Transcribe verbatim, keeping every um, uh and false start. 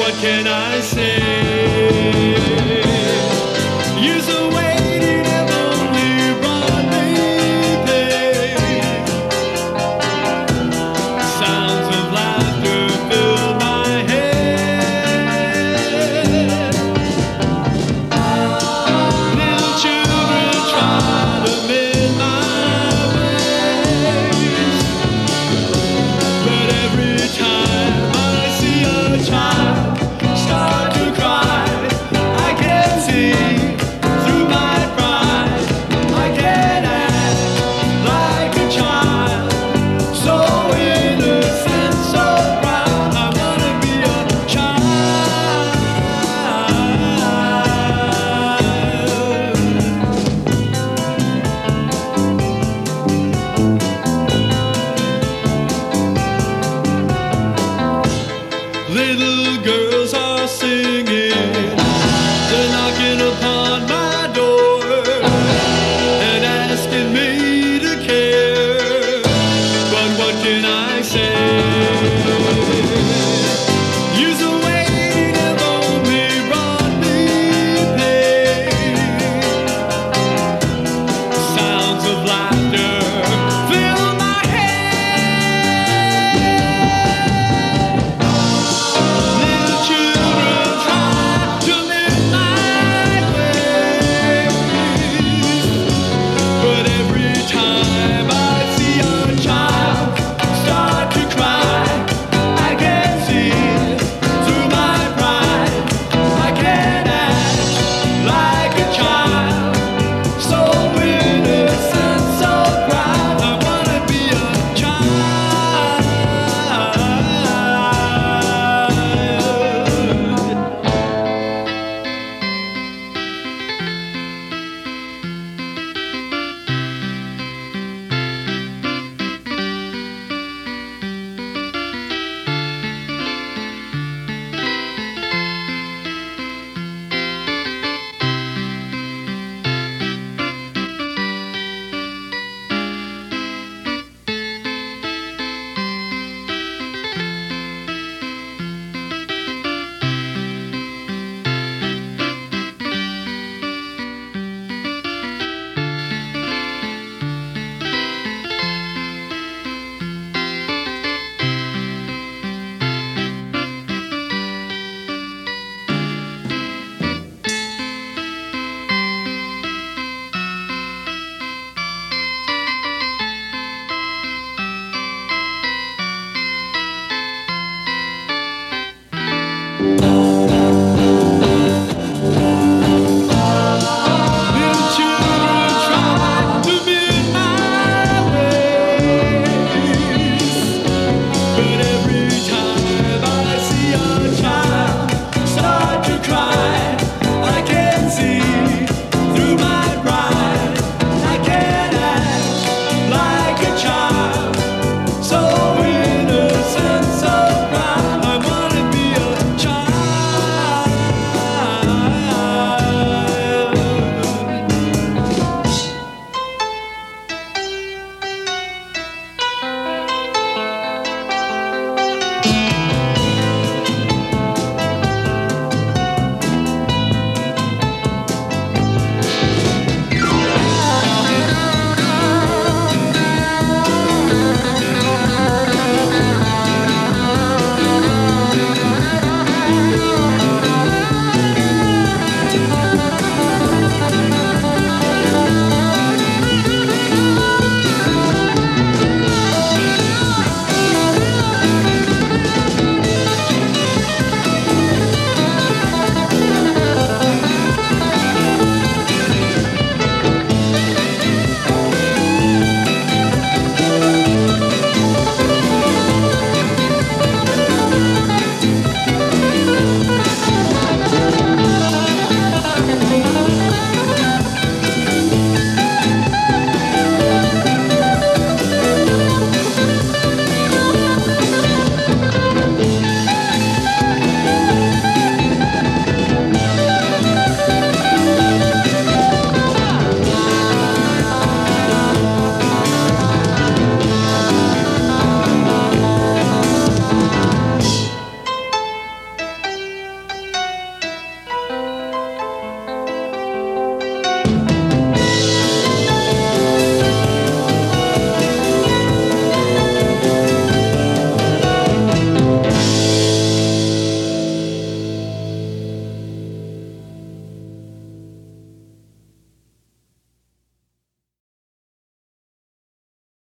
what can I say? Years of waiting have only brought me pain. Sounds of laughter fill my head. Little children try to mend my ways, but every time I see a child start to cry, I can see through my pride. I can act like a child, so innocent, so proud. I wanna be a child. Little girls are singing, they're knocking upon my door and asking me to care. But what can I say? Years of waiting have only brought me pain. Sounds of laughter fill my head. Little children try to mend my ways, but every time I see a child start to cry, I can see through my pride. I can act like a child, so innocent, so proud. I wanna be a child. Oh.